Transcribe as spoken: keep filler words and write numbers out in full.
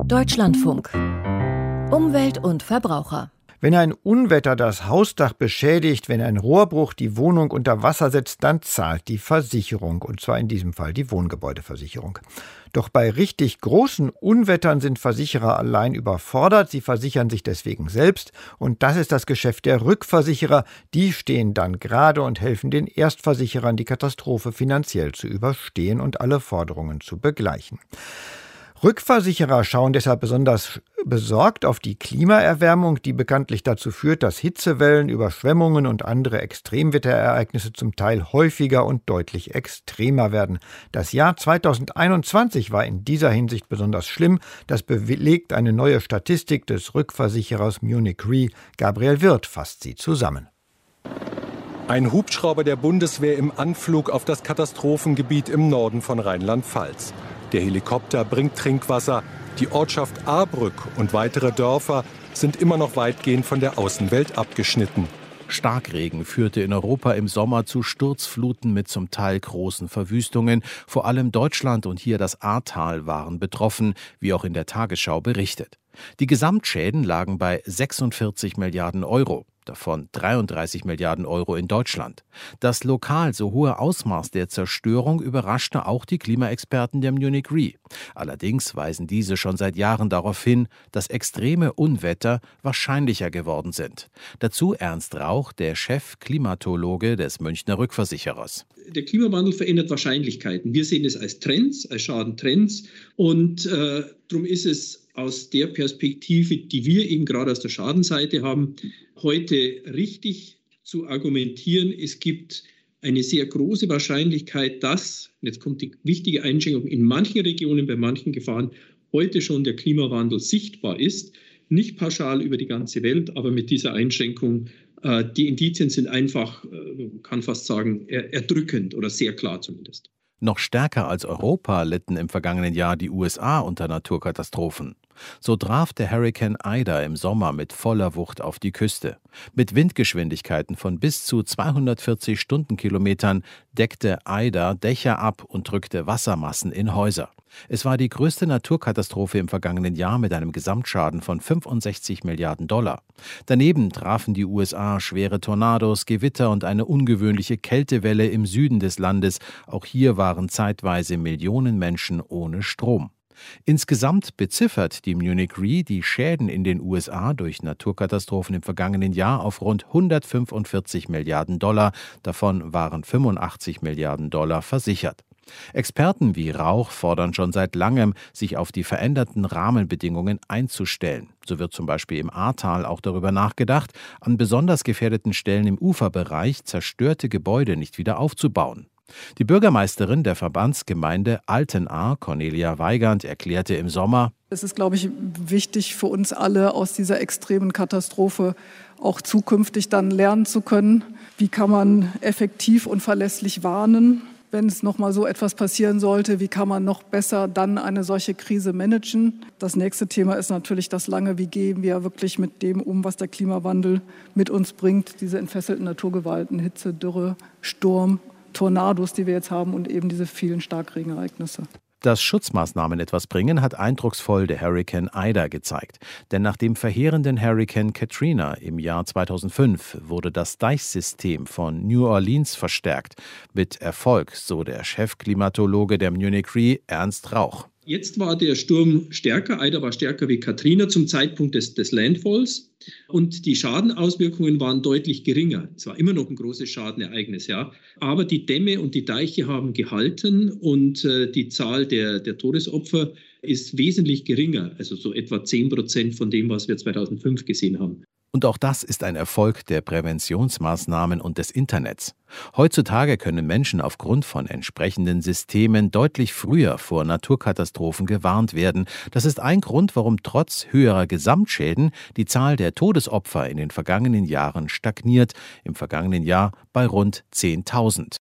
Deutschlandfunk. Umwelt und Verbraucher. Wenn ein Unwetter das Hausdach beschädigt, wenn ein Rohrbruch die Wohnung unter Wasser setzt, dann zahlt die Versicherung, und zwar in diesem Fall die Wohngebäudeversicherung. Doch bei richtig großen Unwettern sind Versicherer allein überfordert, sie versichern sich deswegen selbst, und das ist das Geschäft der Rückversicherer. Die stehen dann gerade und helfen den Erstversicherern, die Katastrophe finanziell zu überstehen und alle Forderungen zu begleichen. Rückversicherer schauen deshalb besonders besorgt auf die Klimaerwärmung, die bekanntlich dazu führt, dass Hitzewellen, Überschwemmungen und andere Extremwetterereignisse zum Teil häufiger und deutlich extremer werden. Das Jahr zweitausendeinundzwanzig war in dieser Hinsicht besonders schlimm. Das belegt eine neue Statistik des Rückversicherers Munich Re. Gabriel Wirth fasst sie zusammen. Ein Hubschrauber der Bundeswehr im Anflug auf das Katastrophengebiet im Norden von Rheinland-Pfalz. Der Helikopter bringt Trinkwasser. Die Ortschaft Ahrbrück und weitere Dörfer sind immer noch weitgehend von der Außenwelt abgeschnitten. Starkregen führte in Europa im Sommer zu Sturzfluten mit zum Teil großen Verwüstungen. Vor allem Deutschland und hier das Ahrtal waren betroffen, wie auch in der Tagesschau berichtet. Die Gesamtschäden lagen bei sechsundvierzig Milliarden Euro. Davon dreiunddreißig Milliarden Euro in Deutschland. Das lokal so hohe Ausmaß der Zerstörung überraschte auch die Klimaexperten der Munich Re. Allerdings weisen diese schon seit Jahren darauf hin, dass extreme Unwetter wahrscheinlicher geworden sind. Dazu Ernst Rauch, der Chefklimatologe des Münchner Rückversicherers. Der Klimawandel verändert Wahrscheinlichkeiten. Wir sehen es als Trends, als Schadentrends, und äh, darum ist es aus der Perspektive, die wir eben gerade aus der Schadenseite haben, heute richtig zu argumentieren. Es gibt eine sehr große Wahrscheinlichkeit, dass, jetzt kommt die wichtige Einschränkung, in manchen Regionen, bei manchen Gefahren heute schon der Klimawandel sichtbar ist. Nicht pauschal über die ganze Welt, aber mit dieser Einschränkung. Äh, die Indizien sind einfach, äh, kann fast sagen, er, erdrückend oder sehr klar zumindest. Noch stärker als Europa litten im vergangenen Jahr die U S A unter Naturkatastrophen. So traf der Hurrikan Ida im Sommer mit voller Wucht auf die Küste. Mit Windgeschwindigkeiten von bis zu zweihundertvierzig Stundenkilometern deckte Ida Dächer ab und drückte Wassermassen in Häuser. Es war die größte Naturkatastrophe im vergangenen Jahr mit einem Gesamtschaden von fünfundsechzig Milliarden Dollar. Daneben trafen die U S A schwere Tornados, Gewitter und eine ungewöhnliche Kältewelle im Süden des Landes. Auch hier waren zeitweise Millionen Menschen ohne Strom. Insgesamt beziffert die Munich Re die Schäden in den U S A durch Naturkatastrophen im vergangenen Jahr auf rund hundertfünfundvierzig Milliarden Dollar. Davon waren fünfundachtzig Milliarden Dollar versichert. Experten wie Rauch fordern schon seit langem, sich auf die veränderten Rahmenbedingungen einzustellen. So wird zum Beispiel im Ahrtal auch darüber nachgedacht, an besonders gefährdeten Stellen im Uferbereich zerstörte Gebäude nicht wieder aufzubauen. Die Bürgermeisterin der Verbandsgemeinde Altenahr, Cornelia Weigand, erklärte im Sommer: Es ist, glaube ich, wichtig für uns alle, aus dieser extremen Katastrophe auch zukünftig dann lernen zu können. Wie kann man effektiv und verlässlich warnen, wenn es noch mal so etwas passieren sollte? Wie kann man noch besser dann eine solche Krise managen? Das nächste Thema ist natürlich das lange, wie gehen wir wirklich mit dem um, was der Klimawandel mit uns bringt, diese entfesselten Naturgewalten, Hitze, Dürre, Sturm, Tornados, die wir jetzt haben, und eben diese vielen Starkregenereignisse. Dass Schutzmaßnahmen etwas bringen, hat eindrucksvoll der Hurrikan Ida gezeigt. Denn nach dem verheerenden Hurrikan Katrina im Jahr zweitausendfünf wurde das Deichsystem von New Orleans verstärkt. Mit Erfolg, so der Chefklimatologe der Munich Re, Ernst Rauch. Jetzt war der Sturm stärker, Ida war stärker wie Katrina zum Zeitpunkt des, des Landfalls, und die Schadenauswirkungen waren deutlich geringer. Es war immer noch ein großes Schadenereignis, ja, aber die Dämme und die Deiche haben gehalten, und äh, die Zahl der, der Todesopfer ist wesentlich geringer, also so etwa zehn Prozent von dem, was wir zweitausendfünf gesehen haben. Und auch das ist ein Erfolg der Präventionsmaßnahmen und des Internets. Heutzutage können Menschen aufgrund von entsprechenden Systemen deutlich früher vor Naturkatastrophen gewarnt werden. Das ist ein Grund, warum trotz höherer Gesamtschäden die Zahl der Todesopfer in den vergangenen Jahren stagniert. Im vergangenen Jahr bei rund zehntausend.